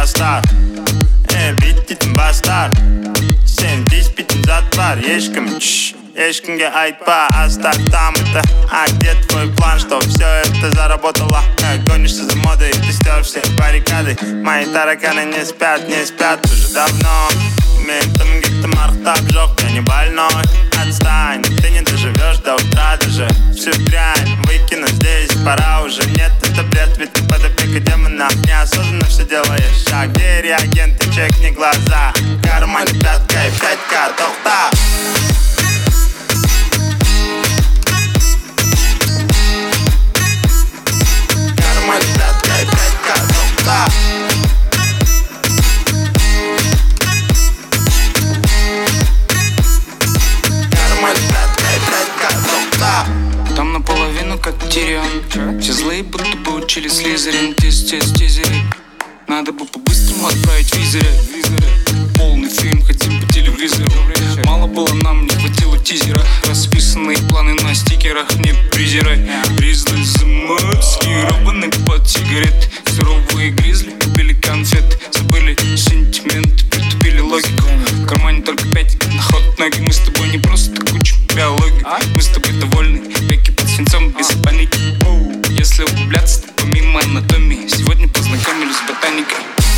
жастар. Бит дейтін бастар. Сен тиіспейтін зат бар. Ешкімге айтпа, оставь это. А где твой план, что все это заработало? Гонишься за модой, ты стер все баррикады. Мои тараканы не спят уже давно. Ментом где-то мархтап жёг, я не больной. Отстань, ты не доживешь до утра даже. Всю дрянь выкину здесь, пора уже. Нет, это бред, ведь ты под опекой демонов. Неосознанно все делаешь. А где реагенты, чекни глаза. В кармане пятка и 5К, тохта. Там наполовину как Тирион. Все злые будто бы учили Слизерин. Тизеры. Надо бы по-быстрому отправить визеры. Полный фильм хотим по телевизору. Мало было, нам не хватило тизера. Расписанные планы на стикерах, не презирай. Гризли замаскированы под сигарет. Суровые гризли купили конфеты. Забыли сентименты, притупили логику. В кармане только 5 на ход ноги. Мы с тобой не просто куча биологии. Мы с тобой довольны, веки под свинцом без паники. Если углубляться, то помимо анатомии. Сегодня познакомились с ботаникой.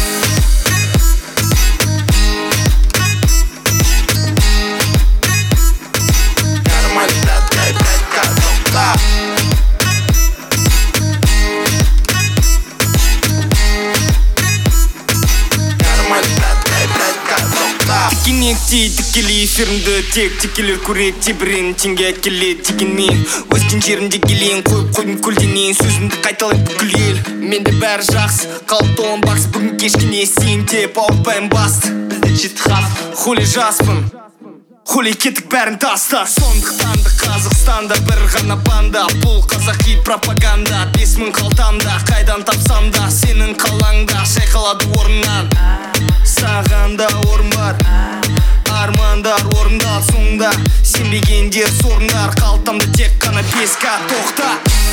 Тікелей эфирімді тек текелер көрек тебірен теңге әкелет дегенмен өскен жерімде келейін қойып қойдым көлденең сөзімді қайталап бүкіл ел менде бәрі жақсы қалыпты он бакс бүгін кешкіне сен деп ауыртпаймын басты бізде жеті хат хули жаспын хули кеттік бәрін таста сондықтан да Қазақстанда бір ғана банда бұл қазақи пропаганда 5000 қалтамда қайдан тапсам да сенің қалаңда шайқалады орыннан саған да орын бар армандар орындал соңында сенбегендер сорындар қалтамда тек қана 5К тоқта